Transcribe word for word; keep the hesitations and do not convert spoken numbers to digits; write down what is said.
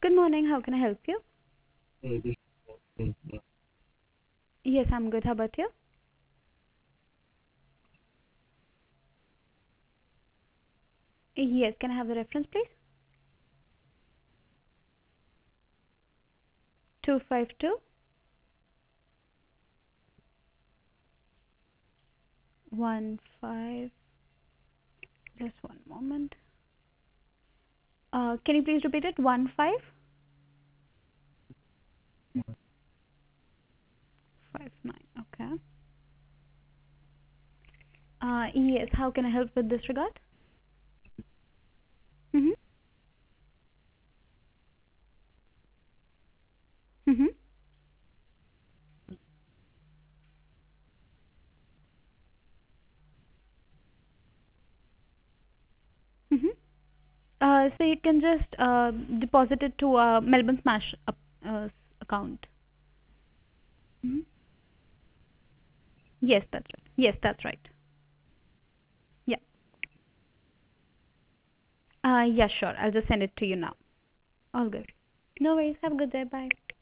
Good morning. How can I help you? Hey, this is Yes, I'm good. How about you? Yes, can I have the reference, please? two five two one five. Just one moment. Uh, can you please repeat it? One five five nine. Okay. Uh, yes. How can I help with this regard? Mhm. Mhm. Mhm. Uh, so you can just uh deposit it to uh Melbourne Smash up, uh, account. Mhm. Yes, that's right. Yes, that's right. Yeah. Uh, yeah, sure. I'll just send it to you now. All good. No worries. Have a good day. Bye.